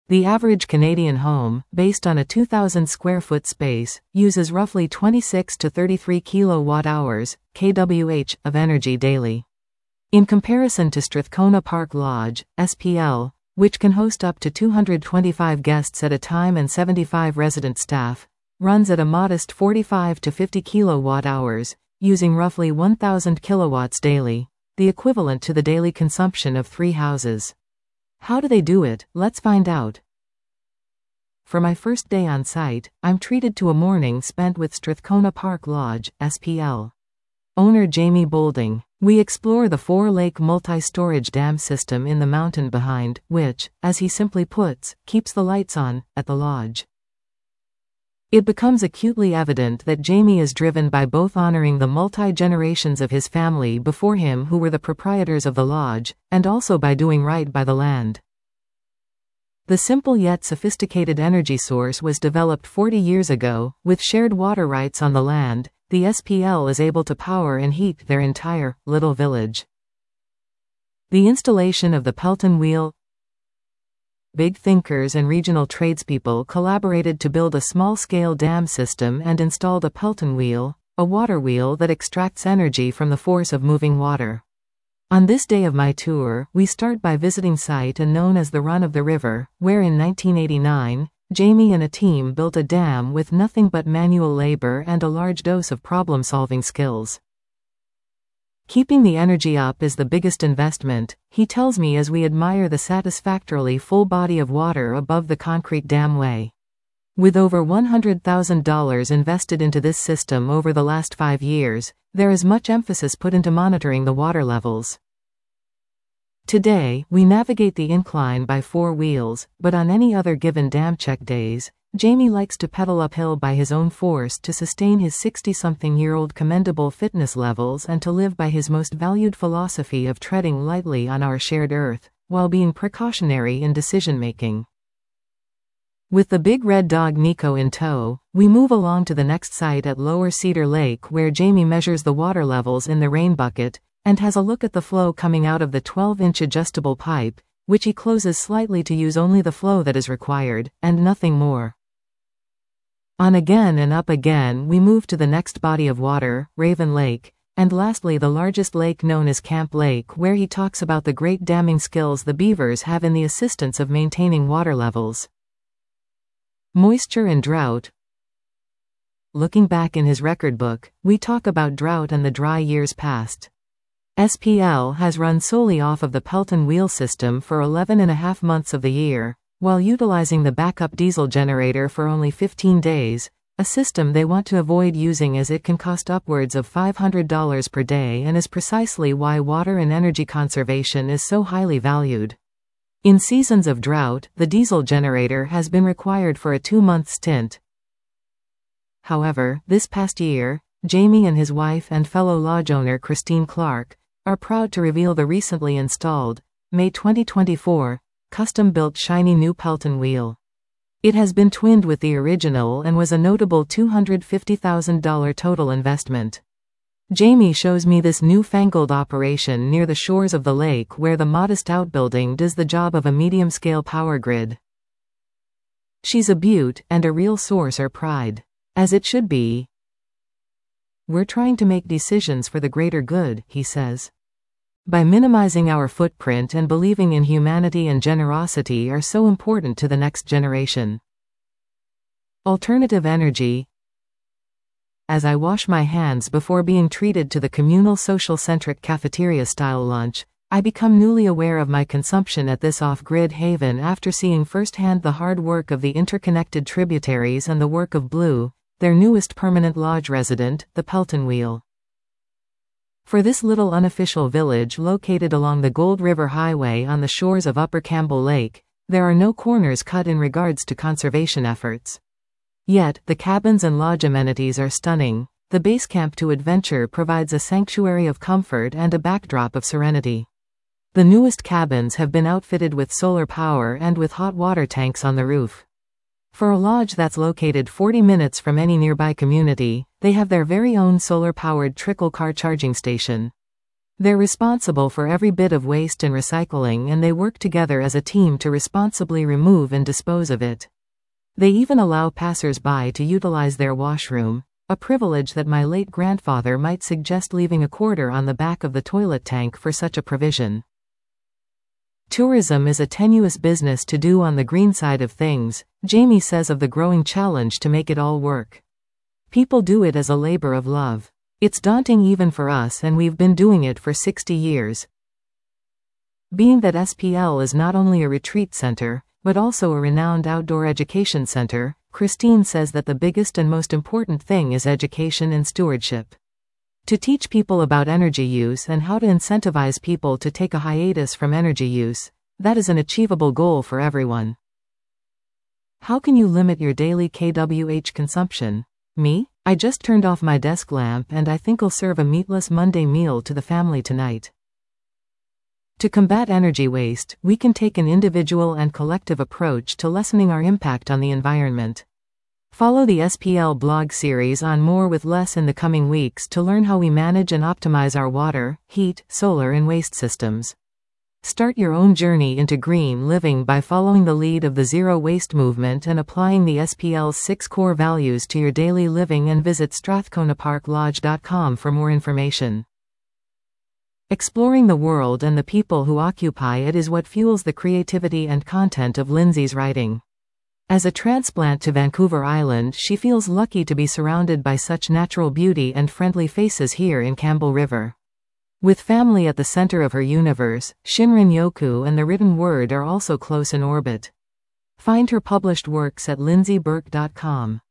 The average Canadian home, based on a 2,000 square foot space, uses roughly 26 to 33 kilowatt-hours, kWh, of energy daily. In comparison to Strathcona Park Lodge, SPL, which can host up to 225 guests at a time and 75 resident staff, runs at a modest 45 to 50 kilowatt-hours, using roughly 1,000 kilowatts daily, the equivalent to the daily consumption of 3 houses. How do they do it? Let's find out. For my first day on site, I'm treated to a morning spent with Strathcona Park Lodge, SPL. Owner Jamie Boulding. We explore the 4-lake multi-storage dam system in the mountain behind, which, as he simply puts, keeps the lights on, at the lodge. It becomes acutely evident that Jamie is driven by both honoring the multi-generations of his family before him who were the proprietors of the lodge, and also by doing right by the land. The simple yet sophisticated energy source was developed 40 years ago. With shared water rights on the land, the SPL is able to power and heat their entire, little village. The installation of the Pelton Wheel. Big thinkers and regional tradespeople collaborated to build a small-scale dam system and installed a Pelton Wheel, a water wheel that extracts energy from the force of moving water. On this day of my tour, we start by visiting site known as the Run of the River, where in 1989, Jamie and a team built a dam with nothing but manual labor and a large dose of problem-solving skills. Keeping the energy up is the biggest investment, he tells me as we admire the satisfactorily full body of water above the concrete damway. With over $100,000 invested into this system over the last 5 years, there is much emphasis put into monitoring the water levels. Today, we navigate the incline by 4 wheels, but on any other given dam check days, Jamie likes to pedal uphill by his own force to sustain his 60-something-year-old commendable fitness levels and to live by his most valued philosophy of treading lightly on our shared earth, while being precautionary in decision-making. With the big red dog Nico in tow, we move along to the next site at Lower Cedar Lake where Jamie measures the water levels in the rain bucket, and has a look at the flow coming out of the 12-inch adjustable pipe, which he closes slightly to use only the flow that is required, and nothing more. On again and up again we move to the next body of water, Raven Lake, and lastly the largest lake known as Camp Lake where he talks about the great damming skills the beavers have in the assistance of maintaining water levels. Moisture and drought. Looking back in his record book, we talk about drought and the dry years past. SPL has run solely off of the Pelton Wheel system for 11.5 months of the year, while utilizing the backup diesel generator for only 15 days, a system they want to avoid using as it can cost upwards of $500 per day and is precisely why water and energy conservation is so highly valued. In seasons of drought, the diesel generator has been required for a 2-month stint. However, this past year, Jamie and his wife and fellow lodge owner Christine Clark are proud to reveal the recently installed, May 2024, custom-built shiny new Pelton Wheel. It has been twinned with the original and was a notable $250,000 total investment. Jamie shows me this newfangled operation near the shores of the lake where the modest outbuilding does the job of a medium-scale power grid. She's a beaut and a real source of pride. As it should be. We're trying to make decisions for the greater good, he says. By minimizing our footprint and believing in humanity and generosity are so important to the next generation. Alternative energy. As I wash my hands before being treated to the communal social-centric cafeteria-style lunch, I become newly aware of my consumption at this off-grid haven after seeing firsthand the hard work of the interconnected tributaries and the work of Blue, their newest permanent lodge resident, the Pelton Wheel. For this little unofficial village located along the Gold River Highway on the shores of Upper Campbell Lake, there are no corners cut in regards to conservation efforts. Yet, the cabins and lodge amenities are stunning. The base camp to adventure provides a sanctuary of comfort and a backdrop of serenity. The newest cabins have been outfitted with solar power and with hot water tanks on the roof. For a lodge that's located 40 minutes from any nearby community, they have their very own solar-powered trickle car charging station. They're responsible for every bit of waste and recycling, and they work together as a team to responsibly remove and dispose of it. They even allow passers-by to utilize their washroom, a privilege that my late grandfather might suggest leaving a quarter on the back of the toilet tank for such a provision. Tourism is a tenuous business to do on the green side of things, Jamie says of the growing challenge to make it all work. People do it as a labor of love. It's daunting even for us, and we've been doing it for 60 years. Being that SPL is not only a retreat center, but also a renowned outdoor education center, Christine says that the biggest and most important thing is education and stewardship. To teach people about energy use and how to incentivize people to take a hiatus from energy use, that is an achievable goal for everyone. How can you limit your daily kWh consumption? Me? I just turned off my desk lamp and I think I'll serve a meatless Monday meal to the family tonight. To combat energy waste, we can take an individual and collective approach to lessening our impact on the environment. Follow the SPL blog series on More with Less in the coming weeks to learn how we manage and optimize our water, heat, solar, and waste systems. Start your own journey into green living by following the lead of the Zero Waste movement and applying the SPL's 6 core values to your daily living, and visit strathconaparklodge.com for more information. Exploring the world and the people who occupy it is what fuels the creativity and content of Lindsay's writing. As a transplant to Vancouver Island, she feels lucky to be surrounded by such natural beauty and friendly faces here in Campbell River. With family at the center of her universe, Shinrin Yoku and the written word are also close in orbit. Find her published works at lindsayburke.com.